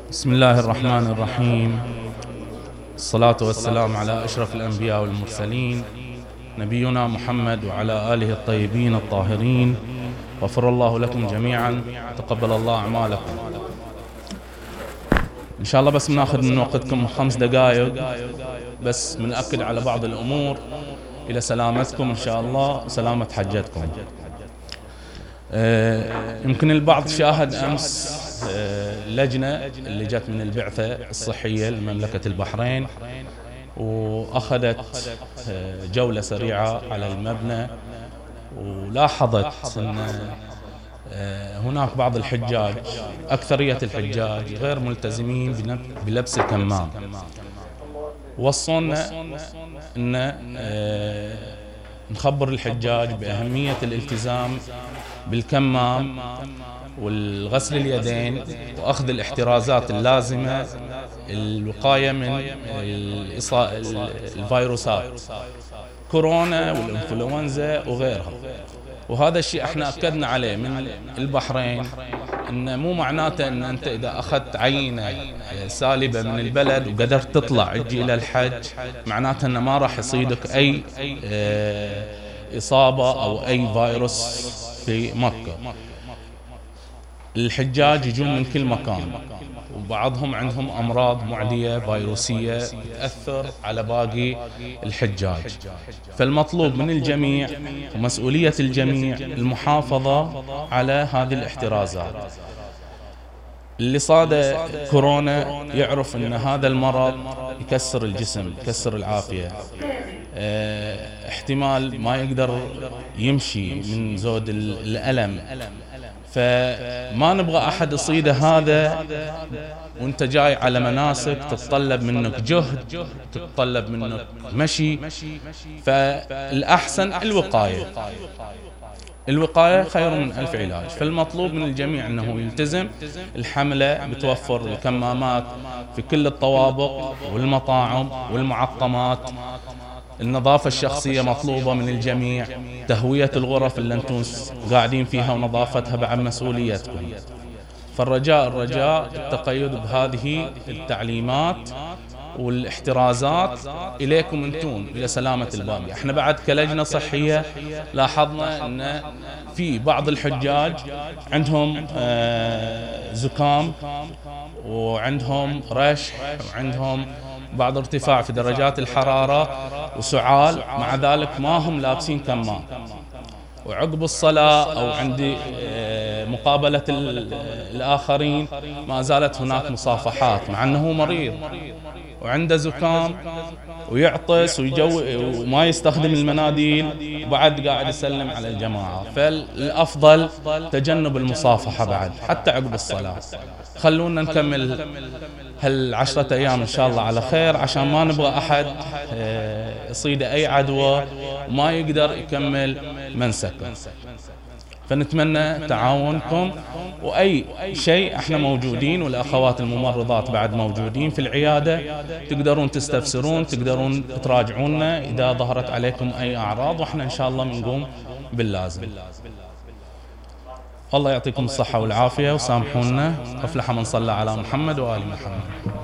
بسم الله الرحمن الرحيم. الصلاة والسلام على أشرف الأنبياء والمرسلين نبينا محمد وعلى آله الطيبين الطاهرين. غفر الله لكم جميعا، تقبل الله أعمالكم. إن شاء الله بس بناخذ من وقتكم 5 دقائق بس بنأكد على بعض الأمور إلى سلامتكم إن شاء الله وسلامة حجتكم. يمكن البعض شاهد أمس لجنة اللي جت من البعثة الصحية لمملكة البحرين، وأخذت جولة سريعة على المبنى، ولاحظت أن هناك بعض الحجاج، أكثرية الحجاج غير ملتزمين بلبس الكمام. وصلنا أن نخبر الحجاج بأهمية الالتزام بالكمام والغسل اليدين وأخذ الاحترازات اللازمة الوقاية من الفيروسات كورونا والإنفلونزا وغيرها. وهذا الشيء احنا أكدنا عليه من البحرين، إن مو معناته إن أنت إذا أخذت عينة سالبة من البلد وقدرت تطلع تجي إلى الحج معناته إنه ما راح يصيدك أي إصابة أو أي فيروس في مكة. الحجاج يجون من كل مكان، وبعضهم عندهم أمراض معدية فيروسية تأثر على باقي الحجاج. فالمطلوب من الجميع ومسؤولية الجميع المحافظة على هذه الاحترازات. اللي صاد كورونا يعرف أن هذا المرض يكسر الجسم، يكسر العافية، احتمال ما يقدر يمشي من زود الألم. فما نبغى أحد يصيده هذا وانت جاي على مناسك تتطلب منك جهد، تتطلب منك مشي. فالأحسن الوقاية خير من 1000 علاج. فالمطلوب من الجميع أنه يلتزم. الحملة بتوفر الكمامات في كل الطوابق والمطاعم والمعقمات. النظافة الشخصية مطلوبة من الجميع. تهوية الغرف اللي انتم قاعدين فيها ونظافتها بعد مسؤوليتكم. فالرجاء التقيد بهذه التعليمات والاحترازات إليكم انتم إلى سلامة الباقي. احنا بعد كلجنة صحية لاحظنا ان في بعض الحجاج عندهم زكام وعندهم رشح وعندهم بعض ارتفاع في درجات الحرارة وسعال، مع ذلك ما هم لابسين كمام. وعقب الصلاة أو عند مقابلة الآخرين ما زالت هناك مصافحات، مع أنه مريض وعنده زكام ويعطس وما يستخدم المناديل وبعد قاعد يسلم على الجماعة. فالأفضل تجنب المصافحة بعد حتى عقب الصلاة. خلونا نكمل هال10 أيام إن شاء الله على خير، عشان ما نبغى أحد يصيد أي عدوى وما يقدر يكمل منسكه. فنتمنى تعاونكم، وأي شيء احنا موجودين، والأخوات الممرضات بعد موجودين في العيادة، تقدرون تستفسرون، تقدرون تراجعونا إذا ظهرت عليكم أي أعراض، وإحنا إن شاء الله بنقوم باللازم. الله يعطيكم الصحة والعافية، وسامحونا. أفلح من صلى على محمد وآل محمد.